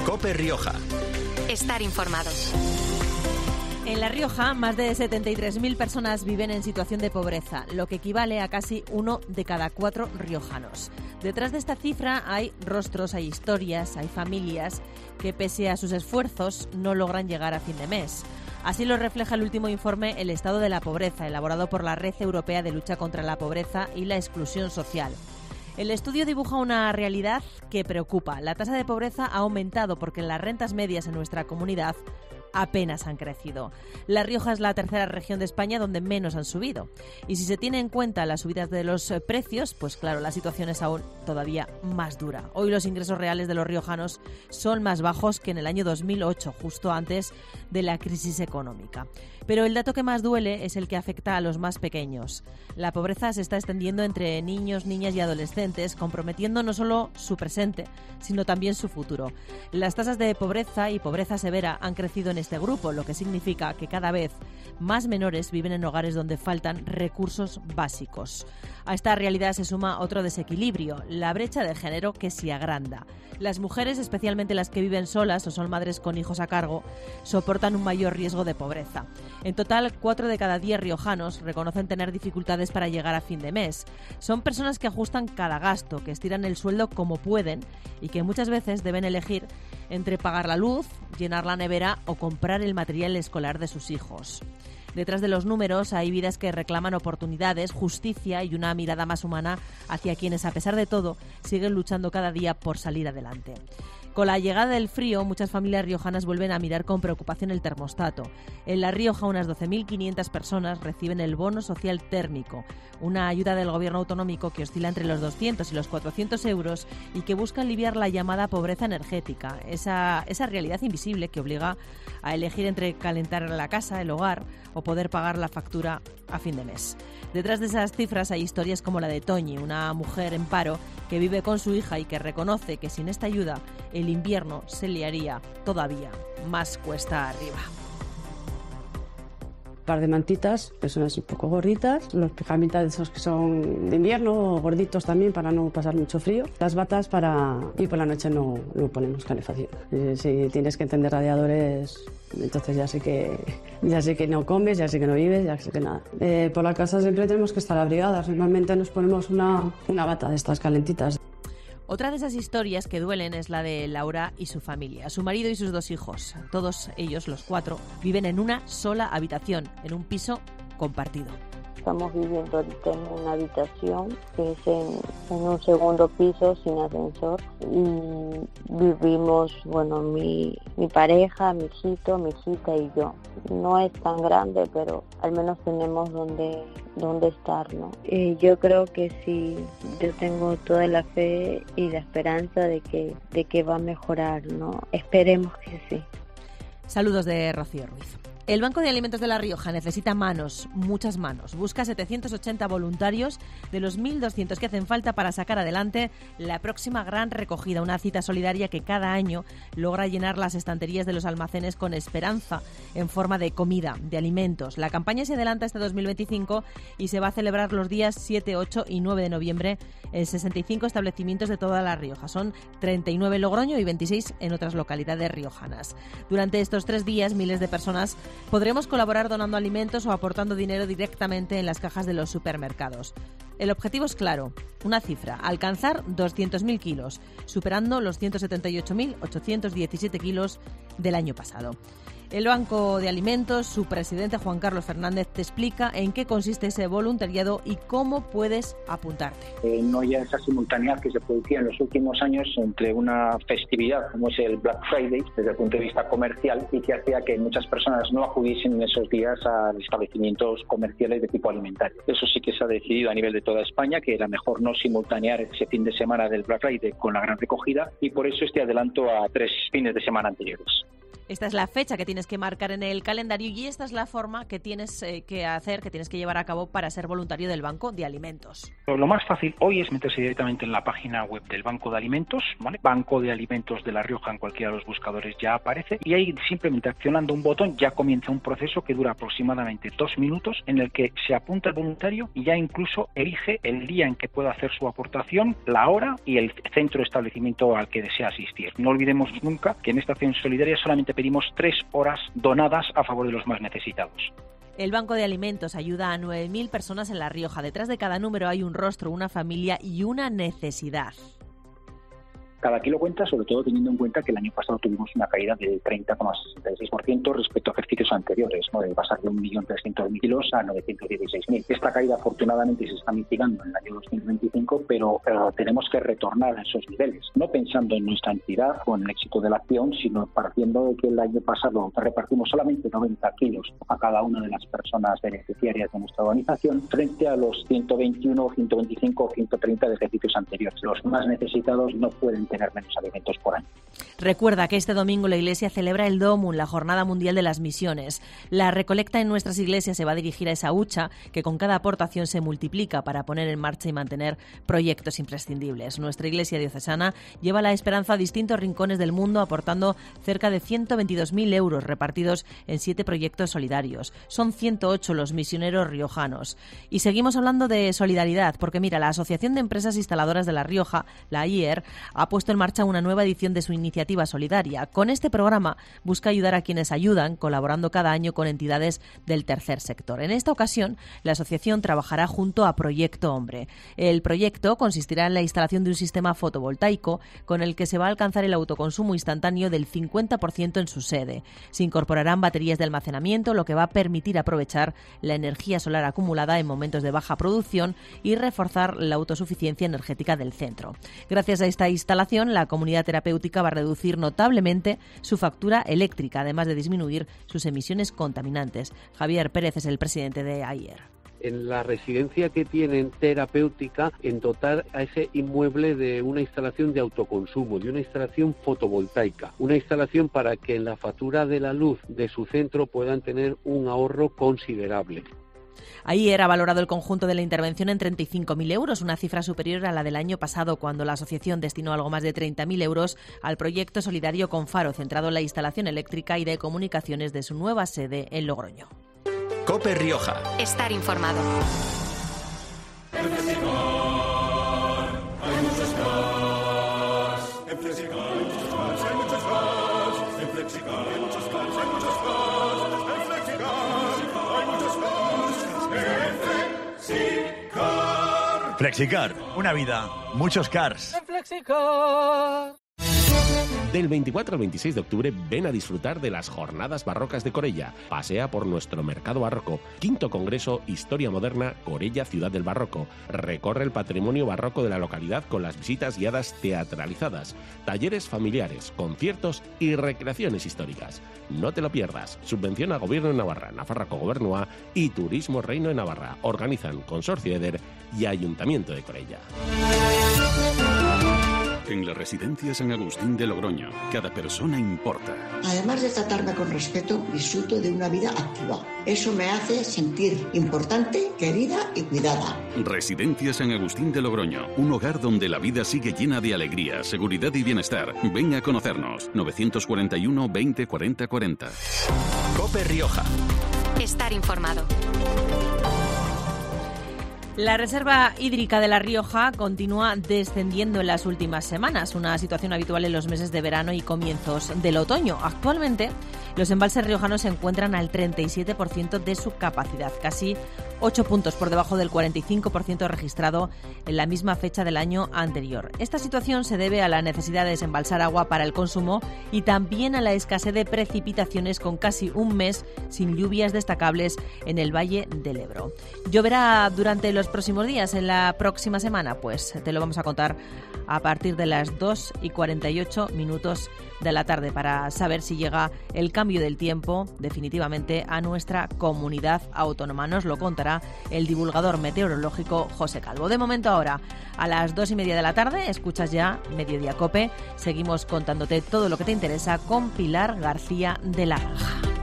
COPE Rioja. Estar informados. En La Rioja, más de 73.000 personas viven en situación de pobreza, lo que equivale a casi 1 de cada 4 riojanos. Detrás de esta cifra hay rostros, hay historias, hay familias que, pese a sus esfuerzos, no logran llegar a fin de mes. Así lo refleja el último informe El estado de la pobreza, elaborado por la Red Europea de Lucha contra la Pobreza y la Exclusión Social. El estudio dibuja una realidad que preocupa. La tasa de pobreza ha aumentado porque las rentas medias en nuestra comunidad apenas han crecido. La Rioja es la tercera región de España donde menos han subido. Y si se tiene en cuenta las subidas de los precios, pues claro, la situación es aún todavía más dura. Hoy los ingresos reales de los riojanos son más bajos que en el año 2008, justo antes de la crisis económica. Pero el dato que más duele es el que afecta a los más pequeños. La pobreza se está extendiendo entre niños, niñas y adolescentes, comprometiendo no solo su presente, sino también su futuro. Las tasas de pobreza y pobreza severa han crecido en este grupo, lo que significa que cada vez más menores viven en hogares donde faltan recursos básicos. A esta realidad se suma otro desequilibrio, la brecha de género que se agranda. Las mujeres, especialmente las que viven solas o son madres con hijos a cargo, soportan un mayor riesgo de pobreza. En total, 4 de cada 10 riojanos reconocen tener dificultades para llegar a fin de mes. Son personas que ajustan cada gasto, que estiran el sueldo como pueden y que muchas veces deben elegir entre pagar la luz, llenar la nevera o comprar el material escolar de sus hijos. Detrás de los números hay vidas que reclaman oportunidades, justicia y una mirada más humana hacia quienes, a pesar de todo, siguen luchando cada día por salir adelante. Con la llegada del frío, muchas familias riojanas vuelven a mirar con preocupación el termostato. En La Rioja, unas 12.500 personas reciben el bono social térmico, una ayuda del gobierno autonómico que oscila entre los 200 y los 400 euros y que busca aliviar la llamada pobreza energética, esa realidad invisible que obliga a elegir entre calentar la casa, el hogar o poder pagar la factura a fin de mes. Detrás de esas cifras hay historias como la de Toñi, una mujer en paro que vive con su hija y que reconoce que sin esta ayuda el invierno se le haría todavía más cuesta arriba. Un par de mantitas, que son así un poco gorditas, los pijamitas de esos que son de invierno, gorditos también para no pasar mucho frío, las batas y por la noche no ponemos calefacción. Si tienes que encender radiadores, entonces ya sé que no comes, ya sé que no vives, ya sé que nada. Por la casa siempre tenemos que estar abrigadas, normalmente nos ponemos una bata de estas calentitas. Otra de esas historias que duelen es la de Laura y su familia, su marido y sus 2 hijos. Todos ellos, los 4, viven en una sola habitación, en un piso compartido. Estamos viviendo ahorita en una habitación que es en un segundo piso sin ascensor y vivimos, mi pareja, mi hijito, mi hijita y yo. No es tan grande, pero al menos tenemos donde estar, ¿no? Yo creo que sí, yo tengo toda la fe y la esperanza de que va a mejorar, ¿no? Esperemos que sí. Saludos de Rocío Ruiz. El Banco de Alimentos de La Rioja necesita manos, muchas manos. Busca 780 voluntarios de los 1.200 que hacen falta para sacar adelante la próxima gran recogida, una cita solidaria que cada año logra llenar las estanterías de los almacenes con esperanza en forma de comida, de alimentos. La campaña se adelanta este 2025 y se va a celebrar los días 7, 8 y 9 de noviembre en 65 establecimientos de toda La Rioja. Son 39 en Logroño y 26 en otras localidades riojanas. Durante estos 3 días, miles de personas podremos colaborar donando alimentos o aportando dinero directamente en las cajas de los supermercados. El objetivo es claro, una cifra, alcanzar 200.000 kilos, superando los 178.817 kilos del año pasado. El Banco de Alimentos, su presidente Juan Carlos Fernández, te explica en qué consiste ese voluntariado y cómo puedes apuntarte. No ya esa simultaneidad que se producía en los últimos años entre una festividad como es el Black Friday desde el punto de vista comercial y que hacía que muchas personas no acudiesen en esos días a establecimientos comerciales de tipo alimentario. Eso sí que se ha decidido a nivel de toda España, que era mejor no simultanear ese fin de semana del Black Friday con la gran recogida y por eso este adelanto a 3 fines de semana anteriores. Esta es la fecha que tienes que marcar en el calendario y esta es la forma que tienes que hacer, que tienes que llevar a cabo para ser voluntario del Banco de Alimentos. Lo más fácil hoy es meterse directamente en la página web del Banco de Alimentos, ¿vale? Banco de Alimentos de La Rioja, en cualquiera de los buscadores ya aparece, y ahí simplemente accionando un botón ya comienza un proceso que dura aproximadamente 2 minutos, en el que se apunta el voluntario y ya incluso elige el día en que pueda hacer su aportación, la hora y el centro de establecimiento al que desea asistir. No olvidemos nunca que en esta acción solidaria solamente pedimos 3 horas donadas a favor de los más necesitados. El Banco de Alimentos ayuda a 9.000 personas en La Rioja. Detrás de cada número hay un rostro, una familia y una necesidad. Cada kilo cuenta, sobre todo teniendo en cuenta que el año pasado tuvimos una caída del 30,66% respecto a ejercicios anteriores, ¿no? De pasar de 1.300.000 kilos a 916.000. Esta caída afortunadamente se está mitigando en el año 2025, pero tenemos que retornar a esos niveles, no pensando en nuestra entidad o en el éxito de la acción, sino partiendo de que el año pasado repartimos solamente 90 kilos a cada una de las personas beneficiarias de nuestra organización, frente a los 121, 125 o 130 de ejercicios anteriores. Los más necesitados no pueden tener menos alimentos por año. Recuerda que este domingo la Iglesia celebra el DOMUN, la Jornada Mundial de las Misiones. La recolecta en nuestras iglesias se va a dirigir a esa hucha que con cada aportación se multiplica para poner en marcha y mantener proyectos imprescindibles. Nuestra Iglesia diocesana lleva la esperanza a distintos rincones del mundo aportando cerca de 122.000 euros repartidos en 7 proyectos solidarios. Son 108 los misioneros riojanos. Y seguimos hablando de solidaridad porque mira, la Asociación de Empresas Instaladoras de La Rioja, la AIER, ha puesto en marcha una nueva edición de su iniciativa solidaria. Con este programa busca ayudar a quienes ayudan, colaborando cada año con entidades del tercer sector. En esta ocasión, la asociación trabajará junto a Proyecto Hombre. El proyecto consistirá en la instalación de un sistema fotovoltaico con el que se va a alcanzar el autoconsumo instantáneo del 50% en su sede. Se incorporarán baterías de almacenamiento, lo que va a permitir aprovechar la energía solar acumulada en momentos de baja producción y reforzar la autosuficiencia energética del centro. Gracias a esta instalación, la comunidad terapéutica va a reducir notablemente su factura eléctrica, además de disminuir sus emisiones contaminantes. Javier Pérez es el presidente de AIER. En la residencia que tienen terapéutica, en dotar a ese inmueble de una instalación de autoconsumo, de una instalación fotovoltaica, una instalación para que en la factura de la luz de su centro puedan tener un ahorro considerable. AIER ha valorado el conjunto de la intervención en 35.000 euros, una cifra superior a la del año pasado, cuando la asociación destinó algo más de 30.000 euros al proyecto solidario Confaro, centrado en la instalación eléctrica y de comunicaciones de su nueva sede en Logroño. COPE Rioja. Estar informado. Flexicar, una vida, muchos cars. Del 24 al 26 de octubre ven a disfrutar de las Jornadas Barrocas de Corella. Pasea por nuestro mercado barroco. 5º Congreso Historia Moderna Corella Ciudad del Barroco. Recorre el patrimonio barroco de la localidad con las visitas guiadas teatralizadas, talleres familiares, conciertos y recreaciones históricas. No te lo pierdas. Subvención a Gobierno de Navarra, Nafarroako Gobernua y Turismo Reino de Navarra. Organizan Consorcio EDER y Ayuntamiento de Corella. En la Residencia San Agustín de Logroño, cada persona importa. Además de tratarme con respeto, disfruto de una vida activa. Eso me hace sentir importante, querida y cuidada. Residencia San Agustín de Logroño, un hogar donde la vida sigue llena de alegría, seguridad y bienestar. Ven a conocernos. 941 20 40 40. COPE Rioja. Estar informado. La reserva hídrica de La Rioja continúa descendiendo en las últimas semanas, una situación habitual en los meses de verano y comienzos del otoño. Actualmente, los embalses riojanos se encuentran al 37% de su capacidad, casi 8 puntos por debajo del 45% registrado en la misma fecha del año anterior. Esta situación se debe a la necesidad de desembalsar agua para el consumo y también a la escasez de precipitaciones, con casi un mes sin lluvias destacables en el Valle del Ebro. ¿Lloverá durante los próximos días, en la próxima semana? Pues te lo vamos a contar a partir de las 2:48 de la tarde para saber si llega el cambio cambio del tiempo definitivamente a nuestra comunidad autónoma. Nos lo contará el divulgador meteorológico José Calvo. De momento ahora, a las 2:30 de la tarde, escuchas ya Mediodía Cope. Seguimos contándote todo lo que te interesa con Pilar García de la Granja.